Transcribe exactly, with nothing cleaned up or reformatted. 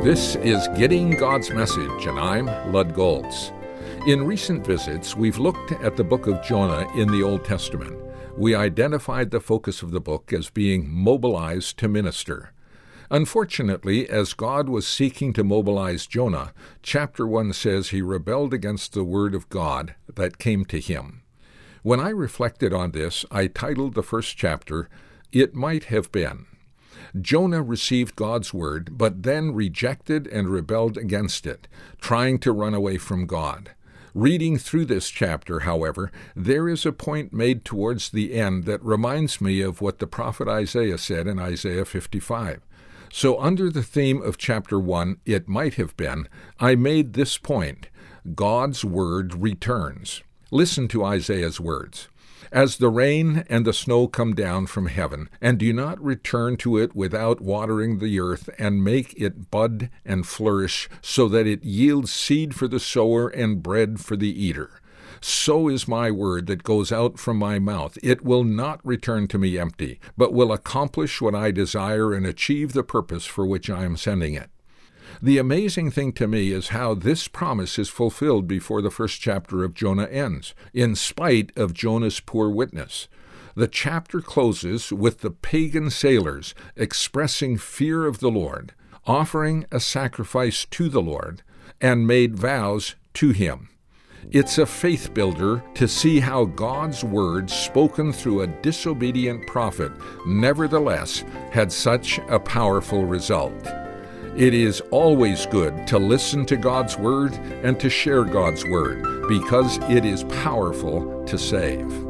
This is Getting God's Message, and I'm Lud Goltz. In recent visits, we've looked at the book of Jonah in the Old Testament. We identified the focus of the book as being mobilized to minister. Unfortunately, as God was seeking to mobilize Jonah, chapter one says he rebelled against the word of God that came to him. When I reflected on this, I titled the first chapter, It Might Have Been. Jonah received God's word, but then rejected and rebelled against it, trying to run away from God. Reading through this chapter, however, there is a point made towards the end that reminds me of what the prophet Isaiah said in Isaiah fifty-five. So under the theme of chapter one, It Might Have Been, I made this point: God's word returns. Listen to Isaiah's words. As the rain and the snow come down from heaven, and do not return to it without watering the earth, and make it bud and flourish, so that it yields seed for the sower and bread for the eater, so is my word that goes out from my mouth. It will not return to me empty, but will accomplish what I desire and achieve the purpose for which I am sending it. The amazing thing to me is how this promise is fulfilled before the first chapter of Jonah ends, in spite of Jonah's poor witness. The chapter closes with the pagan sailors expressing fear of the Lord, offering a sacrifice to the Lord, and made vows to him. It's a faith builder to see how God's word, spoken through a disobedient prophet, nevertheless had such a powerful result. It is always good to listen to God's word and to share God's word, because it is powerful to save.